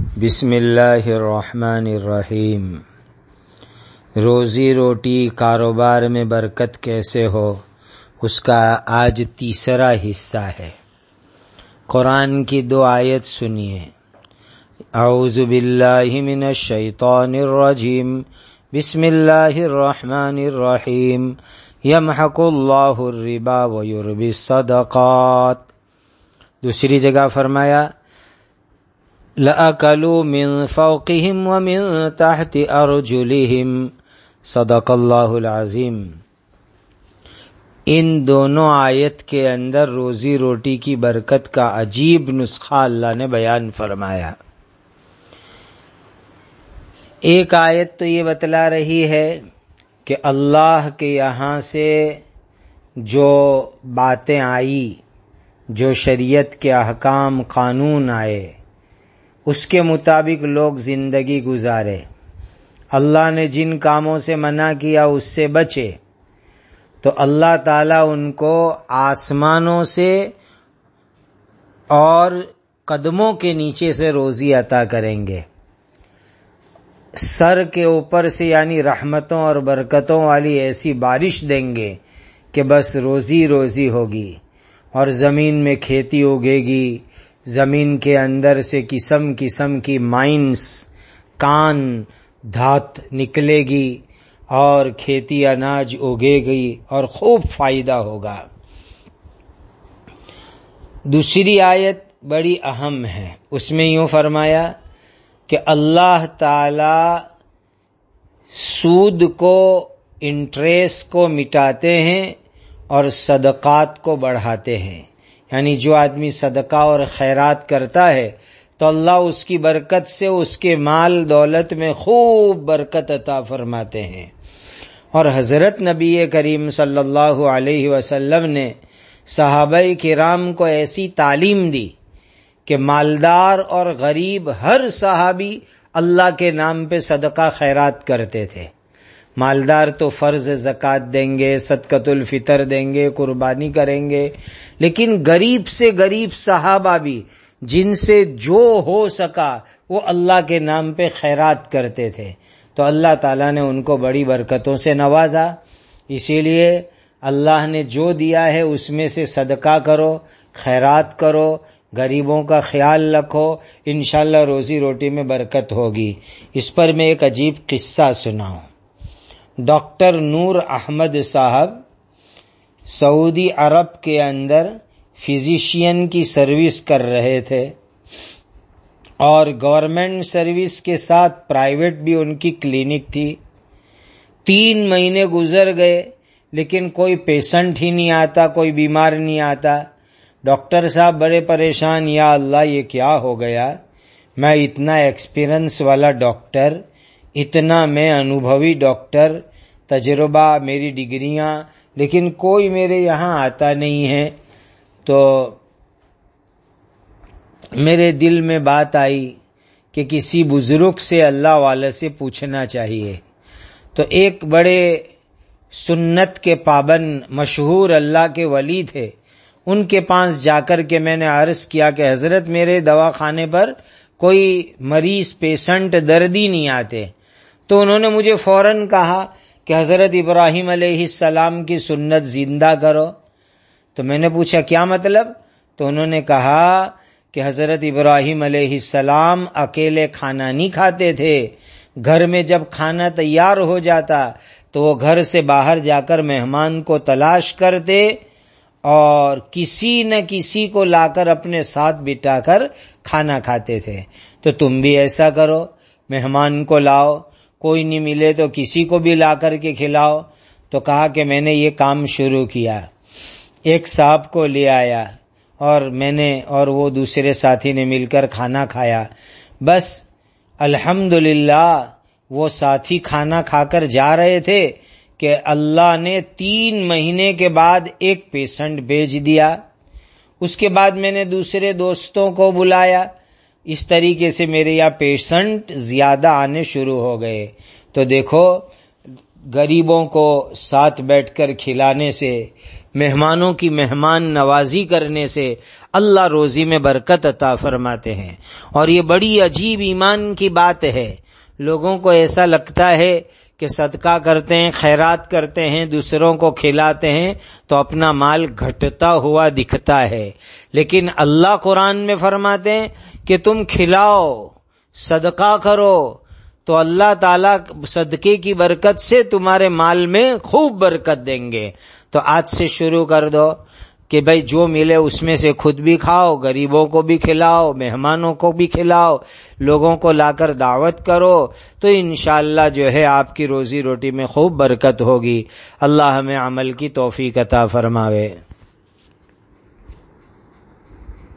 بسم اللہ الرحمن الرحیم۔ روزی روٹی کاروبار میں برکت کیسے ہو، اس کا آج تیسرا حصہ ہے۔ قرآن کی دو آیت سنیے۔ اعوذ باللہ من الشیطان الرجیم، بسم اللہ الرحمن الرحیم۔ یمحق اللہ الربا ویربی الصدقات۔ دوسری جگہ فرمایا لَأَكَلُوا مِن فَوْقِهِمْ وَمِن تَحْتِ أَرْجُلِهِمْ صدق اللہ العظیم۔ ان دونوں آیت کے اندر روزی روٹی کی برکت کا عجیب نسخہ اللہ نے بیان فرمایا۔ ایک آیت تو یہ بتلا رہی ہے کہ اللہ کے یہاں سے جو باتیں آئی، جو شریعت کے احکام قانون آئے، اس کے مطابق لوگ زندگی گزارے۔ اللہ نے جن کاموں سے منع کیا اس سے بچے، تو اللہ تعالیٰ ان کو آسمانوں سے اور قدموں کے نیچے سے روزی عطا کریں گے۔ سر کے اوپر سے یعنی رحمتوں اور برکتوں والی ایسی بارش دیں گے کہ بس روزی روزی ہوگی، اور زمین میں کھیتی اگے گی، زمین کے اندر سے قسم قسم کی مائنز، کان دھات نکلے گی، اور کھیتی اناج اگے گی اور خوب فائدہ ہوگا۔ دوسری آیت بڑی اہم ہے، اس میں یوں فرمایا کہ اللہ تعالی سود کو، انٹریسٹ کو مٹاتے ہیں اور صدقات کو بڑھاتے ہیں۔ یعنی جو آدمی صدقہ اور خیرات کرتا ہے تو اللہ اس کی برکت سے اس کے مال دولت میں خوب برکت عطا فرماتے ہیں۔ اور حضرت نبی کریم صلی اللہ علیہ وسلم نے صحابہ کرام کو ایسی تعلیم دی کہ مالدار اور غریب ہر صحابی اللہ کے نام پہ صدقہ خیرات کرتے تھے۔ مالدار تو فرض زکوٰۃ دیں گے، صدقۃ الفطر دیں گے، قربانی کریں گے، لیکن غریب سے غریب صحابہ بھی جن سے جو ہو سکا وہ اللہ کے نام پہ خیرات کرتے تھے، تو اللہ تعالیٰ نے ان کو بڑی برکتوں سے نوازا۔ اسی لیے اللہ نے جو دیا ہے اس میں سے صدقہ کرو، خیرات کرو، غریبوں کا خیال رکھو، انشاءاللہ روزی روٹی میں برکت ہوگی۔ اس پر میں ایک عجیب قصہ سناؤں۔ ڈاکٹر نور احمد صاحب سعودی عرب کے اندر فزیشین کی سروس کر رہے تھے، اور گورنمنٹ سروس کے ساتھ پرائیویٹ بھی ان کی کلینک تھی۔ 3 مہینے گزر گئے لیکن کوئی پیشنٹ ہی نہیں آتا، کوئی بیمار نہیں آتا۔ ڈاکٹر صاحب بڑے پریشان، یا اللہ یہ کیا ہو گیا، میں اتنا ایکسپیرنس والا ڈاکٹر، اتنا میں انوبھوی ڈاکٹر، تجربہ، میری ڈگریاں، لیکن کوئی میرے یہاں آتا نہیں ہے۔ تو میرے دل میں بات آئی کہ کسی بزرگ سے، اللہ والے سے پوچھنا چاہیے۔ تو ایک بڑے سنت کے پابند مشہور اللہ کے ولی تھے، ان کے پاس جا کر کے میں نے عرض کیا کہ حضرت میرے دواخانے پر کوئی مریض، پیشنٹ، دردی نہیں آتے۔ تو انہوں نے مجھے فوراً کہا کہ حضرت ابراہیم علیہ السلام کی سنت زندہ کرو۔ تو میں نے پوچھا کیا مطلب؟ تو انہوں نے کہا کہ حضرت ابراہیم علیہ السلام اکیلے کھانا نہیں کھاتے تھے، گھر میں جب کھانا تیار ہو جاتا تو وہ گھر سے باہر جا کر مہمان کو تلاش کرتے اور کسی نہ کسی کو لا کر اپنے ساتھ بٹھا کر کھانا کھاتے تھے۔ تو تم بھی ایسا کرو، مہمان کو لاؤ، کوئی نہیں ملے تو کسی کو بھی لا کر کے کھلاؤ۔ تو کہا کہ میں نے یہ کام شروع کیا، ایک صاحب کو لے آیا اور میں نے اور وہ دوسرے ساتھی نے مل کر کھانا کھایا۔ بس الحمدللہ وہ ساتھی کھانا کھا کر جا رہے تھے کہ اللہ نے 3 مہینے کے بعد ایک پیشنٹ بھیج دیا۔ اس کے بعد میں نے دوسرے دوستوں کو بلایا، اس طریقے سے میرے یہاں پیشنٹ زیادہ آنے شروع ہو گئے۔ تو دیکھو غریبوں کو ساتھ بیٹھ کر کھلانے سے، مہمانوں کی مہمان نوازی کرنے سے اللہ روزی میں برکت عطا فرماتے ہیں۔ اور یہ بڑی عجیب ایمان کی بات ہے، لوگوں کو ایسا لگتا ہے کہ صدقہ کرتے ہیں، خیرات کرتے ہیں، دوسروں کو کھلاتے ہیں تو اپنا مال گھٹتا ہوا دکھتا ہے، لیکن اللہ قرآن میں فرماتے ہیں کہ تم کھلاؤ، صدقہ کرو تو اللہ تعالیٰ صدقے کی برکت سے تمہارے مال میں خوب برکت دیں گے۔ تو آج سے شروع کر دو کہ بھئی جو ملے اس میں سے خود بھی کھاؤ، غریبوں کو بھی کھلاؤ، مہمانوں کو بھی کھلاؤ، لوگوں کو لا کر دعوت کرو، تو انشاءاللہ جو ہے آپ کی روزی روٹی میں خوب برکت ہوگی۔ اللہ ہمیں عمل کی توفیق عطا فرماوے۔